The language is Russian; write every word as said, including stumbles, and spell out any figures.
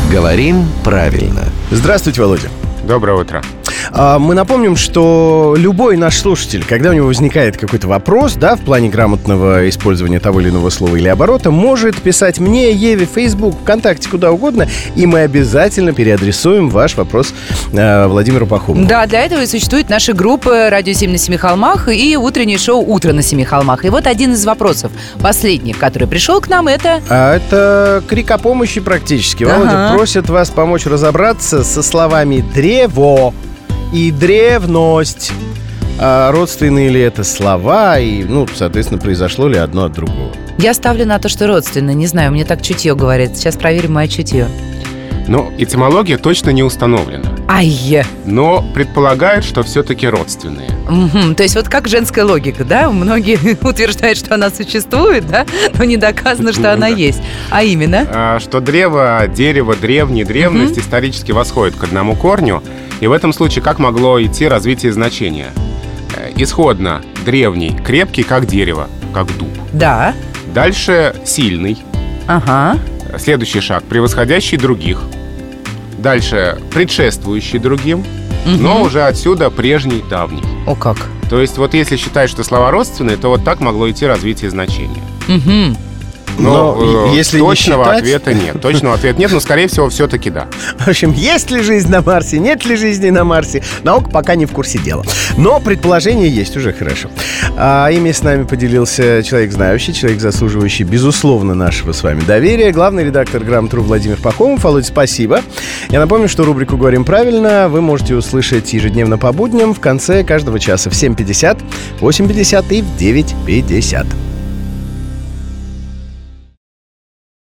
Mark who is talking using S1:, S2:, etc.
S1: Говорим правильно.
S2: Здравствуйте, Володя.
S3: Доброе утро.
S2: Мы напомним, что любой наш слушатель, когда у него возникает какой-то вопрос, да, в плане грамотного использования того или иного слова или оборота, может писать мне, Еве, в Facebook, ВКонтакте, куда угодно, и мы обязательно переадресуем ваш вопрос э, Владимиру Пахомову.
S4: Да, для этого и существуют наши группы «Радио семь на Семи холмах» и утреннее шоу «Утро на Семи холмах». И вот один из вопросов, последний, который пришел к нам, это...
S2: А это крик о помощи практически.
S4: Ага.
S2: Володя просит вас помочь разобраться со словами «древо» и древность. А родственные ли это слова? И, ну, соответственно, произошло ли одно от другого?
S4: Я ставлю на то, что родственные. Не знаю, мне так чутье говорит. Сейчас проверим мое чутье.
S3: Ну, этимология точно не установлена.
S4: Ай!
S3: Но предполагают, что все-таки родственные.
S4: Угу. То есть вот как женская логика, да? Многие утверждают, что она существует, да? Но не доказано, что
S3: Ну,
S4: она
S3: да.
S4: есть. А именно?
S3: А, что древо, дерево, древний, древность
S4: Мгм.
S3: исторически восходит к одному корню. И в этом случае как могло идти развитие значения? Э, Исходно древний, крепкий, как дерево, как дуб.
S4: Да.
S3: Дальше сильный.
S4: Ага.
S3: Следующий шаг – превосходящий других. Дальше предшествующий другим,
S4: Мгм.
S3: но уже отсюда прежний, давний.
S4: О как.
S3: То есть вот если считать, что слова родственные, то вот так могло идти развитие значения.
S4: Угу.
S3: Но,
S2: Но
S3: э,
S2: если не
S3: точного
S2: считать-
S3: ответа нет. Точного ответа нет, но, скорее всего, все-таки да.
S2: В общем, есть ли жизнь на Марсе, нет ли жизни на Марсе, наука пока не в курсе дела. Но предположение есть, уже хорошо. А ими с нами поделился человек знающий, человек, заслуживающий, безусловно, нашего с вами доверия. Главный редактор «Грамотру» Владимир Пахомов. Володь, спасибо. Я напомню, что рубрику «Говорим правильно» вы можете услышать ежедневно по будням в конце каждого часа в семь пятьдесят, восемь пятьдесят и в девять пятьдесят.